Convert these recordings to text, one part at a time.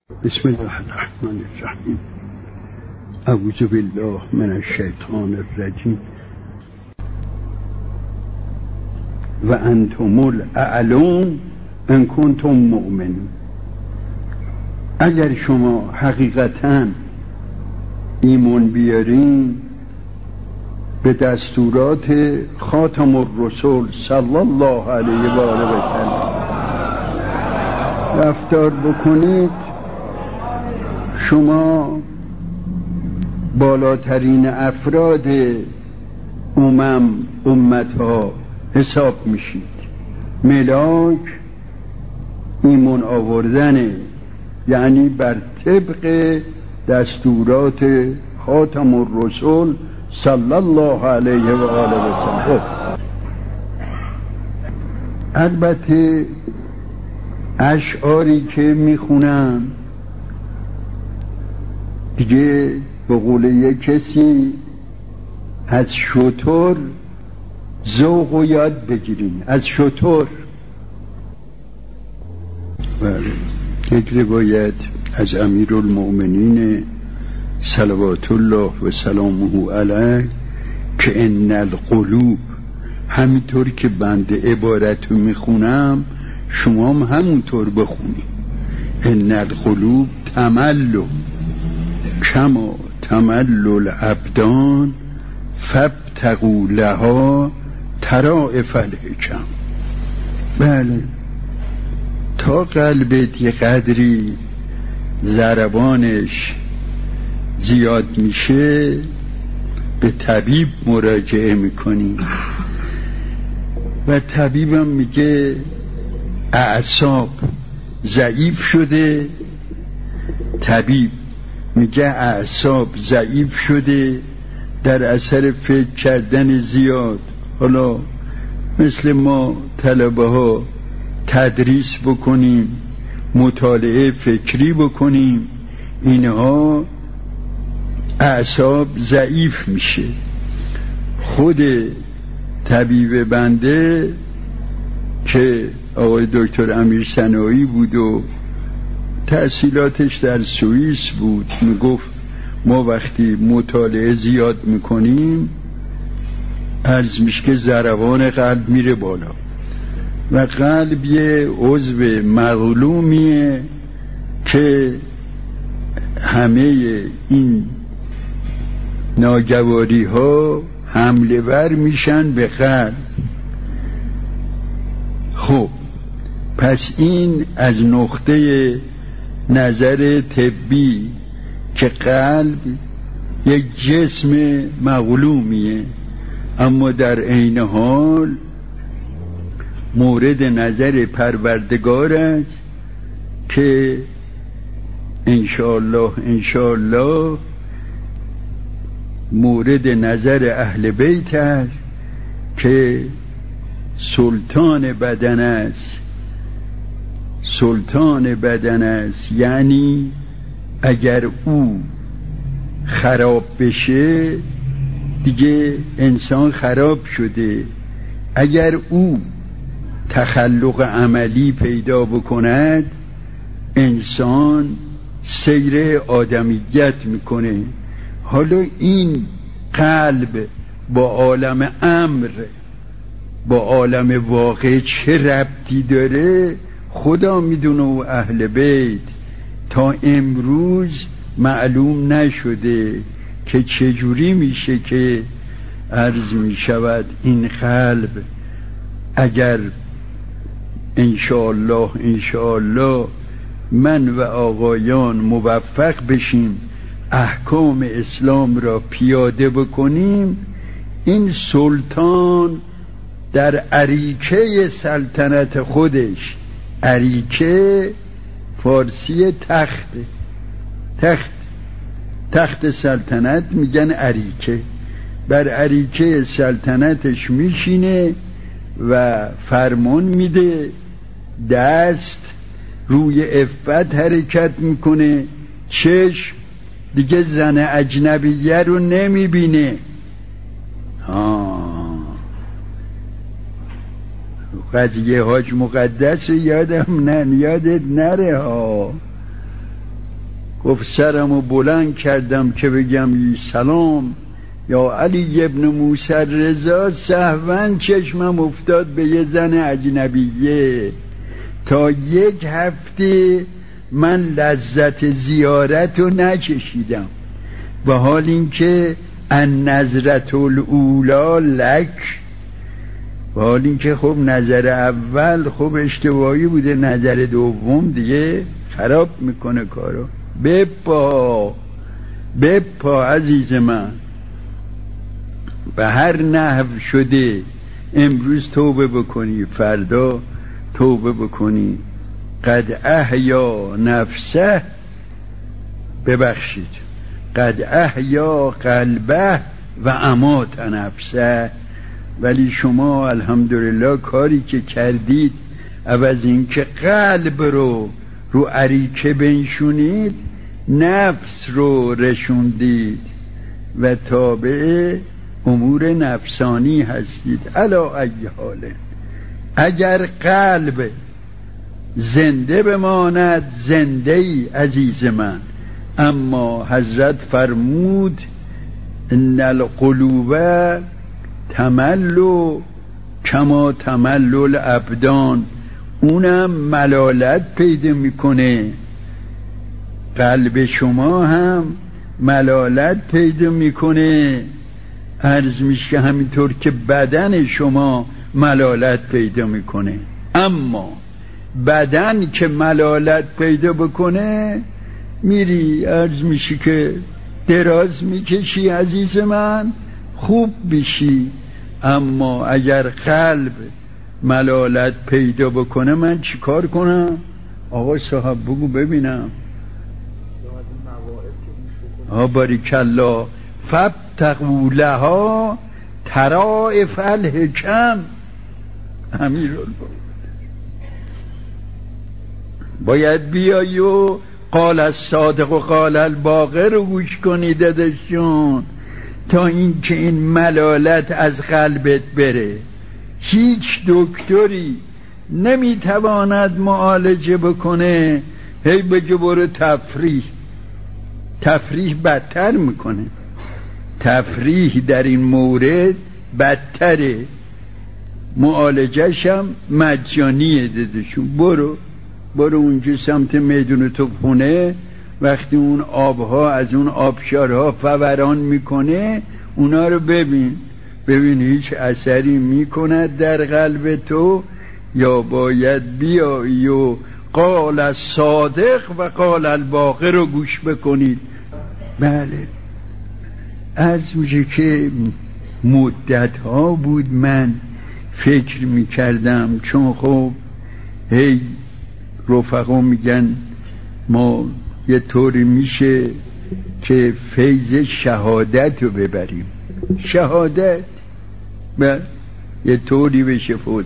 بسم الله الرحمن الرحیم. اعوذ بالله من الشیطان الرجیم. و انتم الاعلون ان کنتم مؤمنین. اگر شما حقیقتاً ایمان بیارین به دستورات خاتم الرسول صلی الله علیه و آله و سلم رفتار بکنید، شما بالاترین افراد امتها حساب میشید. ملاک ایمان آوردنه، یعنی بر طبق دستورات خاتم الرسول صلی الله علیه و آله و سلم. البته اشعاری که میخونم دیگه به قول یک کسی از شتر ذوق و یاد بگیرین. از شتر. بله، یک روایت از امیرالمؤمنین صلوات الله و سلامه علیه که ان القلوب، همینطور که بنده عبارت رو میخونم شما هم همونطور بخونید. ان القلوب تملو کما تملو الابدان فابتغوا لها طرائف الحکم. بله، تا قلبت یه قدری ضربانش زیاد میشه به طبیب مراجعه میکنی و طبیبم میگه اعصاب ضعیف شده. طبیب میگه اعصاب ضعیف شده در اثر فکر کردن زیاد. حالا مثل ما طلبه ها تدریس بکنیم، مطالعه فکری بکنیم، اینها اعصاب ضعیف میشه. خود طبیب بنده که آقای دکتر امیر صناعی بود و تحصیلاتش در سوئیس بود، میگفت ما وقتی مطالعه زیاد میکنیم عرض میشه که ضربان قلب میره بالا و قلب یه عضو مظلومیه که همه این ناگواری ها حمله ور میشن به قلب. خب پس این از نقطه نظر طبی که قلب یک جسم مظلومیه، اما در عین حال مورد نظر پروردگار است که انشاءالله مورد نظر اهل بیت است که سلطان بدن است. سلطان بدن است یعنی اگر او خراب بشه دیگه انسان خراب شده. اگر او تخلق عملی پیدا بکند انسان سیر آدمیت میکنه. حالا این قلب با عالم امر، با عالم واقع چه ربطی داره خدا میدونه و اهل بیت تا امروز معلوم نشده که چجوری میشه که عرض میشود این قلب اگر انشاءالله من و آقایان موفق بشیم احکام اسلام را پیاده بکنیم، این سلطان در اریکه سلطنت خودش، اریکه فارسی تخت سلطنت میگن اریکه، بر اریکه سلطنتش میشینه و فرمان میده، دست روی عفت حرکت میکنه، چشم دیگه زن اجنبیه رو نمیبینه. قضیه حاج مقدس یادت نره ها. گفت سرمو بلند کردم که بگم سلام یا علی ابن موسی رضا، سهواً چشمم افتاد به یه زن اجنبیه. تا 1 هفته من لذت زیارت رو نچشیدم، و حال اینکه النظرة الاولی لک، و حال اینکه خب نظر اول خب اشتباهی بوده، نظر دوم دیگه خراب میکنه کارو. بپا عزیز من، به هر نحو شده امروز توبه بکنی، فردا توبه بکنی. قد احیا نفسه، ببخشید، قد احیا قلبه و امات نفسه. ولی شما الحمدلله کاری که کردید، عوض این که قلب رو اریکه بنشونید، نفس رو رشوندید و تابع امور نفسانی هستید. علا ای حاله، اگر قلب زنده بماند زنده ای عزیز من، اما حضرت فرمود ان القلوب تملو کما تملو الابدان، اونم ملالت پیدا میکنه. قلب شما هم ملالت پیدا میکنه، عرض میشه همینطور که بدن شما ملالت پیدا میکنه. اما بدن که ملالت پیدا بکنه، میری عرض میشه که دراز میکشی عزیز من، خوب بشی. اما اگر قلب ملالت پیدا بکنه، من چی کار کنم؟ آقا صاحب بگو ببینم. باریکالله، فابتغوا لها طرائف الحکم. امیر باید بیایی و قال الصادق و قال الباقر رو گوش کنی دادشون، تا این که این ملالت از قلبت بره. هیچ دکتری نمیتواند معالجه بکنه، هی بگه برو تفریح بدتر میکنه. تفریح در این مورد بدتره، معالجهش هم مجانیه دادشون. برو اونجا سمت میدون توپخونه، وقتی اون آبها از اون آبشارها فوران میکنه، اونا رو ببین هیچ اثری میکند در قلب تو، یا باید بیایی و قال الصادق و قال الباقر رو گوش بکنید. بله، از میشه که مدت ها بود من فکر میکردم، چون خب هی رفقا میگن ما یه طوری میشه که فیض شهادت رو ببریم، شهادت یه طوری بشه فوت.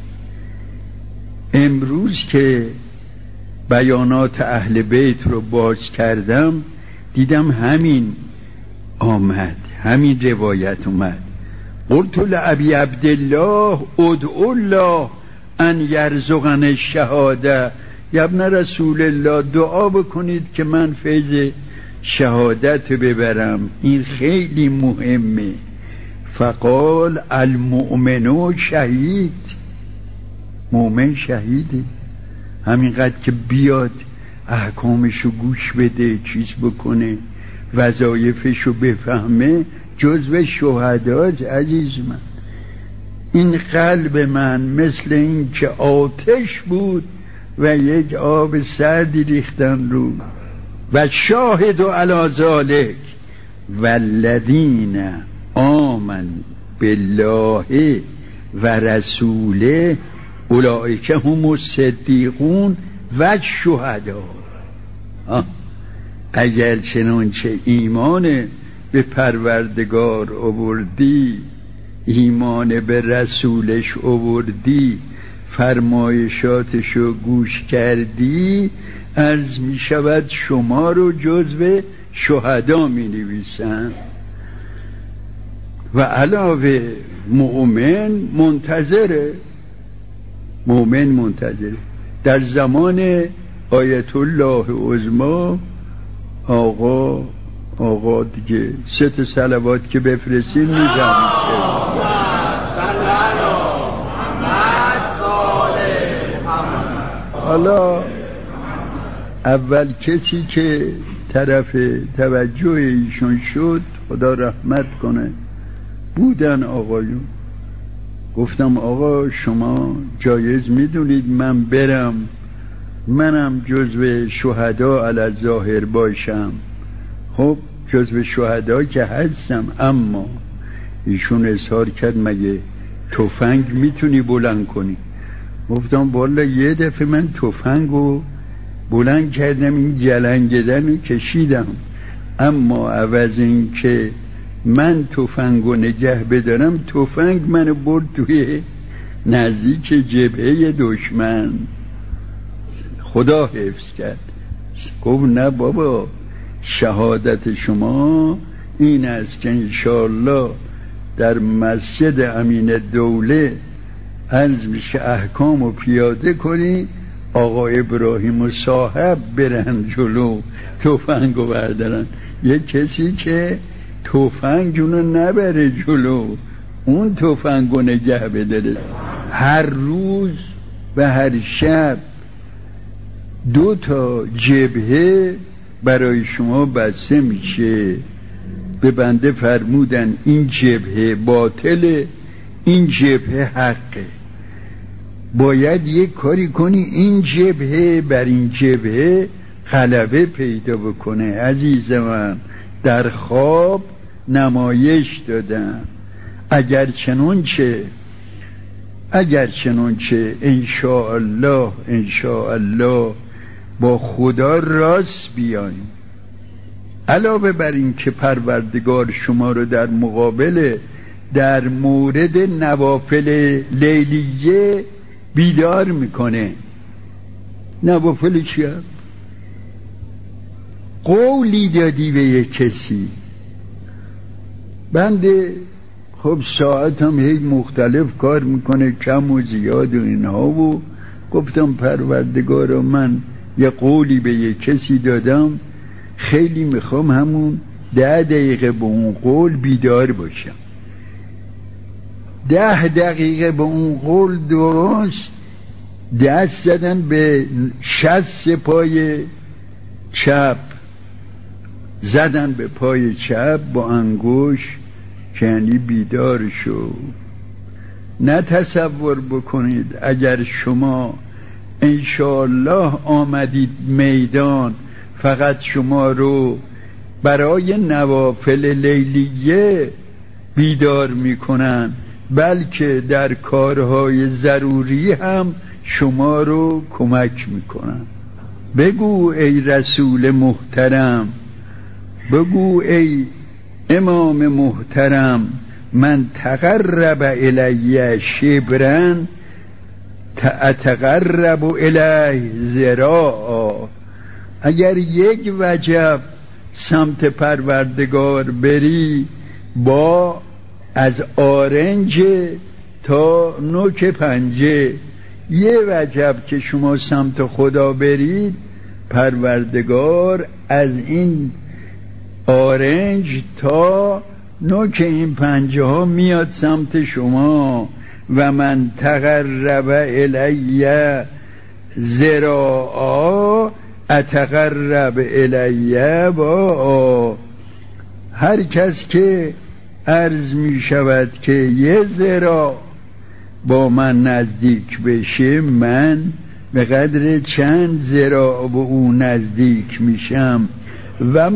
امروز که بیانات اهل بیت رو باز کردم، دیدم همین آمد، همین روایت اومد. قلت لأبی عبدالله ادعو الله ان یرزقنا الشهاده، یا ابن رسول الله دعا بکنید که من فیض شهادت ببرم، این خیلی مهمه. فقال المؤمن شهید، مؤمن شهیده، همینقدر که بیاد احکامشو گوش بده، چیز بکنه، وظایفشو بفهمه، جزو شهداست عزیز من. این قلب من مثل این که آتش بود و یک آب سردی ریختن رو. و شاهد علی ذالک والذین آمنوا بالله و رسوله اولئک هم الصدیقون و الشهدا. اگر چنانچه ایمان به پروردگار آوردی، ایمان به رسولش آوردی، فرمایشاتشو گوش کردی، عرض می شود شما رو جزو شهدا می نویسن. و علاوه مؤمن منتظره، در زمان آیت الله عظما آقا دیگه 3 صلوات که بفرستین میفهمید. حالا اول کسی که طرف توجه ایشون شد، خدا رحمت کنه، بودن آقایون. گفتم آقا شما جایز میدونید من برم، منم جزو شهدا علی الظاهر باشم؟ خب جزو شهدا که هستم، اما ایشون اظهار کرد مگه تفنگ میتونی بلند کنی؟ گفتم والا یه دفعه من تفنگو بلند کردم، این جلنگیدن کشیدم، اما عوض این که من تفنگو نگه بدارم، تفنگ منو برد توی نزدیک جبهه دشمن. خدا حفظ کرد. گفت نه بابا، شهادت شما این است که انشاءالله در مسجد امین دوله عرض میشه احکام رو پیاده کنی، آقا ابراهیم و صاحب برن جلو تفنگ رو بردارن. یه کسی که تفنگ اونو نبره جلو، اون تفنگ رو نگه بداره. هر روز و هر شب 2 جبهه برای شما بسته میشه. به بنده فرمودن این جبهه باطله، این جبهه حقه. باید یک کاری کنی این جبهه بر این جبهه غلبه پیدا بکنه. عزیز من، در خواب نمایش دادم. اگر چنانچه انشاءالله با خدا راست بیاییم. علاوه بر این که پروردگار شما رو در مورد نوافل لیلیه بیدار میکنه. نوافل چیه؟ قولی دادی به یک کسی، بنده خب ساعتم هی مختلف کار میکنه، کم و زیاد و اینها، و گفتم پروردگارا من یه قولی به یک کسی دادم، خیلی میخوام همون 10 دقیقه به اون قول بیدار باشم. 10 دقیقه به اون قول درست دست زدن به شست پای چپ، زدن به پای چپ با انگوش، که یعنی بیدار شو. نه تصور بکنید اگر شما انشاءالله آمدید میدان، فقط شما رو برای نوافل لیلیه بیدار میکنن، بلکه در کارهای ضروری هم شما رو کمک میکنن. بگو ای رسول محترم، بگو ای امام محترم، من تقرب الی شبرن اتقرب الیه ذراعا. اگر یک وجب سمت پروردگار بری، با از آرنج تا نوک پنجه، یه وجب که شما سمت خدا برید، پروردگار از این آرنج تا نوک این پنجه ها میاد سمت شما. و من تقرب الی ذراعا اتقرب الی با. هر کس که عرض می شود که یه ذراع با من نزدیک بشه، من به قدر چند ذراع به اون نزدیک میشم. و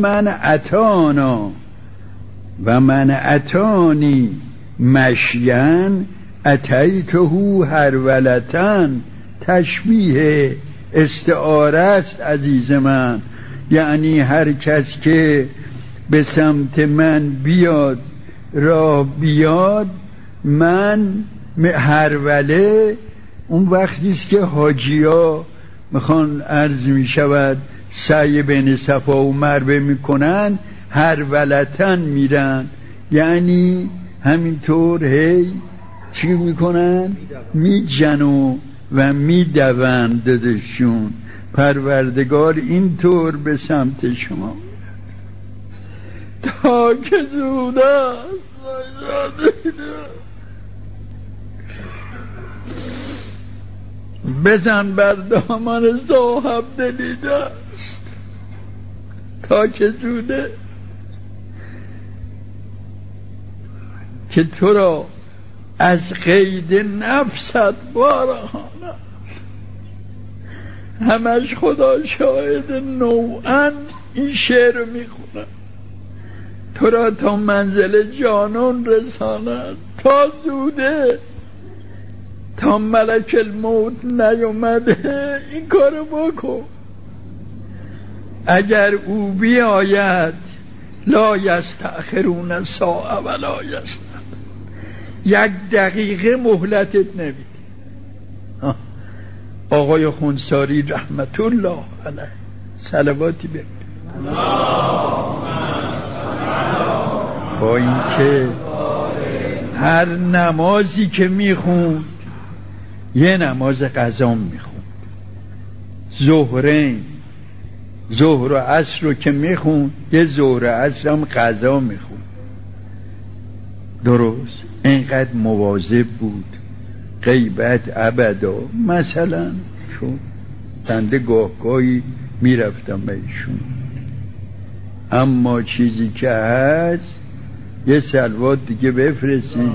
من اتانی مشین اتیته هرولتن. تشبیه استعاره است عزیز من، یعنی هر کس که به سمت من بیاد، راه بیاد، من هروله اون وقتیست که حاجیا میخوان عرض میشود سعی بین صفا و مروه میکنن، هرولتن میرن، یعنی همینطور هی چی میکنن؟ میجنو و میدوند ددشون. پروردگار اینطور به سمت شما. تا که زود است بزن بر دامن صاحب دلی دست، تا که زوده که تو را از قید نفست بارهاند. همش خدا شاهد نوعا این شعر میخونم تو را تا منزل جانان رساند. تا زوده، تا ملک الموت نیومده این کارو بکن. اگر او بیاید لا یستأخرون ساعه ولا یستقدمون، یک دقیقه مهلتت نمیده. آقای خونساری رحمت الله علیه صلواتی بگید با اینکه هر نمازی که میخوند یه نماز قضا میخوند، ظهر و عصر رو که میخوند یه ظهر و عصر هم قضا میخوند. درست اینقدر مواظب بود. غیبت ابدا. مثلا چون بنده گاهی میرفتم به ایشون، اما چیزی که هست یه صلوات دیگه بفرستید.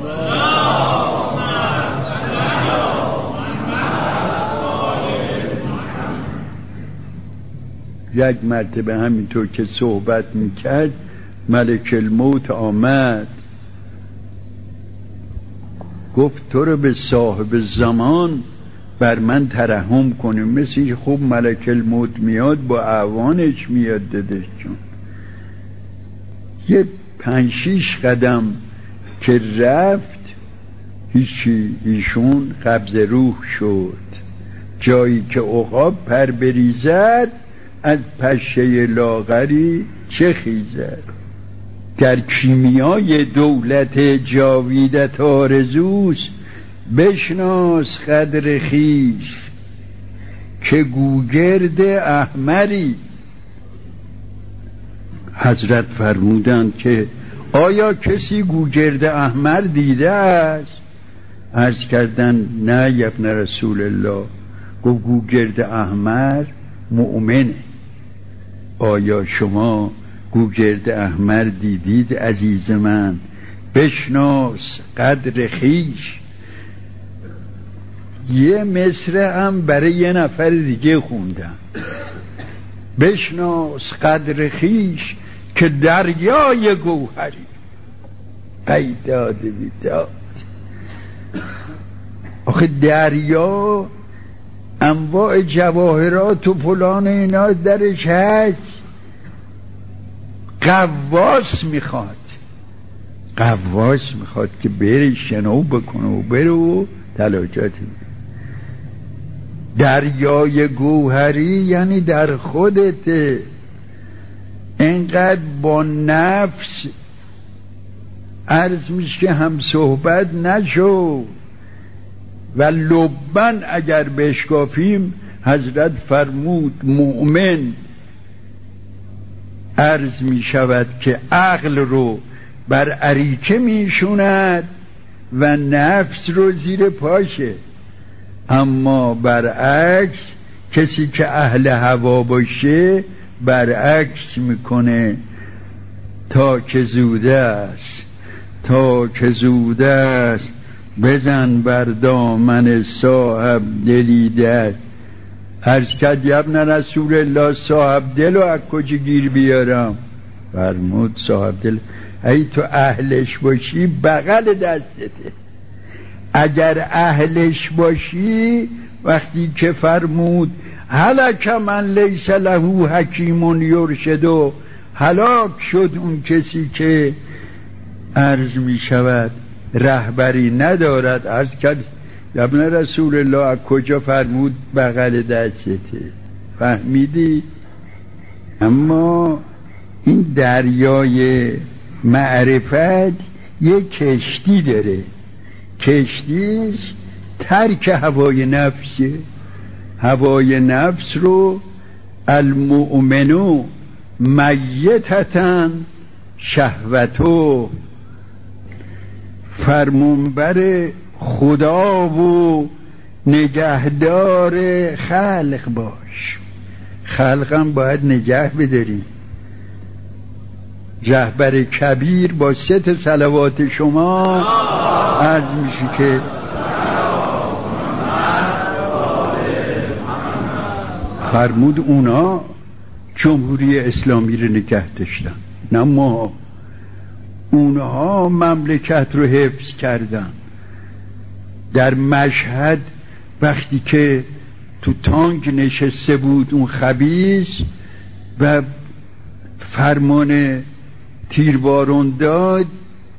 یک مرتبه همینطور که صحبت میکرد ملک الموت آمد، گفت تو رو به صاحب زمان بر من ترحم کنیم. مثل خوب ملک الموت میاد با اعوانش میاد دادش جون. یه 5-6 قدم که رفت هیچی، ایشون قبض روح شد. جایی که عقاب پر بریزد از پشه لاغری چه خیزد. در کیمیای دولت جاویدت آرزوست، بشناس قدر خویش که گوگرد احمری. حضرت فرمودند که آیا کسی گوگرد احمر دیده است؟ عرض کردن نه یا ابن رسول الله. گفت گوگرد احمر مؤمنه. آیا شما گوگرد احمر دیدید عزیز من؟ بشناس قدر خویش. یه مصرع هم برای یه نفر دیگه خوندم، بشناس قدر خویش که دریای گوهری. ای داد بیداد. آخه دریا انواع جواهرات و فلان اینا درش هست. قواس میخواد که بره شنو بکنه و بره و تلاجاتی. دریای گوهری یعنی در خودت. اینقدر با نفس عرض میشه که هم صحبت نشو و لبن اگر بشکافیم. حضرت فرمود مؤمن عرض می شود که عقل رو بر اریکه می شوند و نفس رو زیر پاشه. اما برعکس کسی که اهل هوا باشه برعکس میکنه. تا که زوده است بزن بر دامن صاحب دلی دست. عرض کرد ابن رسول الله صاحب دل رو از کجا گیر بیارم؟ فرمود صاحب دل ای تو اهلش باشی بغل دستته. اگر اهلش باشی وقتی که فرمود هلک من لیس له حکیم یرشد، هلاک شد اون کسی که عرض می شود رهبری ندارد. عرض کرد ابن رسول الله از کجا فرمود بغل دسته؟ فهمیدی؟ اما این دریای معرفت یک کشتی داره. کشتیش ترک هوای نفسه. هوای نفس رو المؤمنو میتتن شهوتو فرمانبر خدا و نگهدار خلق باش. خلقم باید نگه بداریم. رهبر کبیر با 3 صلوات شما عرض میشه که فرمود اونا جمهوری اسلامی رو نگه داشتن، نه ما. اونها مملکت رو حفظ کردن. در مشهد وقتی که تو تانک نشسته بود اون خبیث و فرمان تیربارون داد،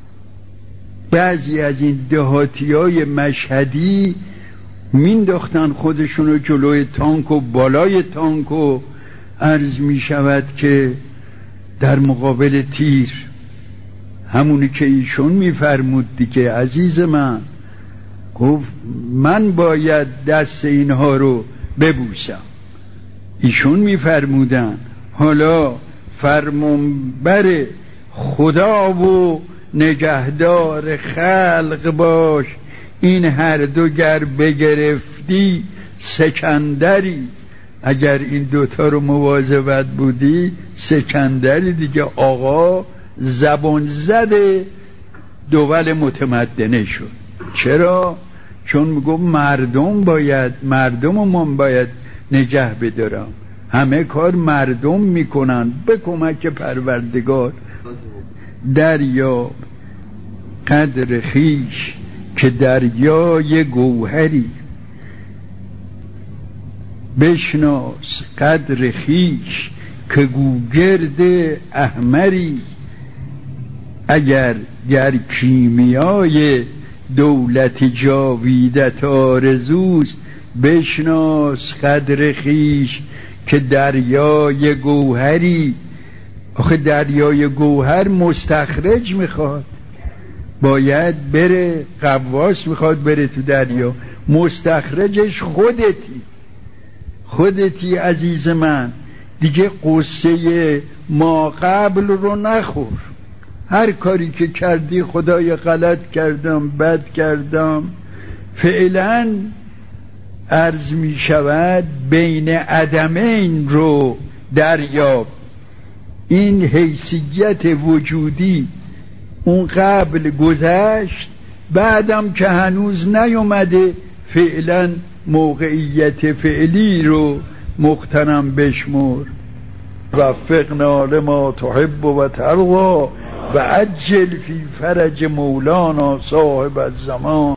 بعضی از این دهاتیای مشهدی مینداختن خودشونو جلوی تانک و بالای تانک و عرض می شود که در مقابل تیر، همونی که ایشون میفرمود دیگه عزیز من، گفت من باید دست اینها رو ببوسم. ایشون میفرمودن حالا فرمانبر خدا و نگهدار خلق باش، این هر دو گر بگرفتی سکندری. اگر این دوتا رو مواظبت بودی سکندری دیگه، آقا زبان زده دول متمدنه شد. چرا؟ چون میگم مردم من باید نگه بدارم. همه کار مردم میکنن به کمک پروردگار. دریا قدر خیش که دریای گوهری، بشناس قدر خیش که گوگرد احمری. اگر گر کیمیای دولت جاویدت آرزوست، بشناس قدر خیش که دریای گوهری. آخه دریای گوهر مستخرج میخواد، باید بره، غواص میخواد بره تو دریا، مستخرجش خودتی عزیز من. دیگه قصه ما قبل رو نخور. هر کاری که کردی خدای غلط کردم، بد کردم، فعلا عرض می شود بین عدمین رو دریاب. این حیثیت وجودی اون قبل گذشت، بعدم که هنوز نیومده، فعلا موقعیت فعلی رو مغتنم بشمر. وفقنا لما تحب و ترضا و عجل فی فرج مولانا صاحب الزمان.